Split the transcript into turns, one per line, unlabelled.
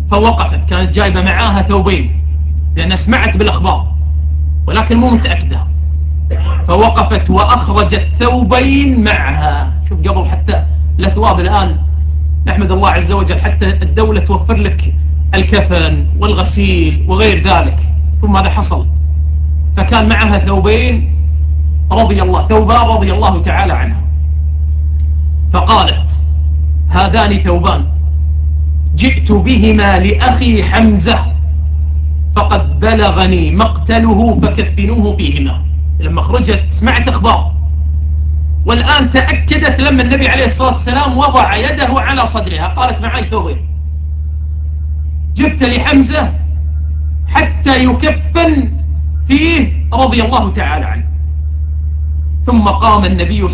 فوقفت، كانت جايبة معاها ثوبين لأنها سمعت بالأخبار ولكن مو متأكدة، فوقفت وأخرجت ثوبين معها. شوف، قبل حتى الأثواب الآن نحمد الله عز وجل حتى الدولة توفر لك الكفن والغسيل وغير ذلك، ثم هذا حصل. فكان معها ثوبين ثوبان رضي الله تعالى عنها. فقالت: هذان ثوبان جئت بهما لأخي حمزة فقد بلغني مقتله فكفنوه فيهما. لما خرجت سمعت أخبار، والآن تأكدت لما النبي عليه الصلاة والسلام وضع يده على صدرها. قالت: معي ثوبين جبت لحمزة حتى يكفن فيه رضي الله تعالى عنه. ثم قام النبي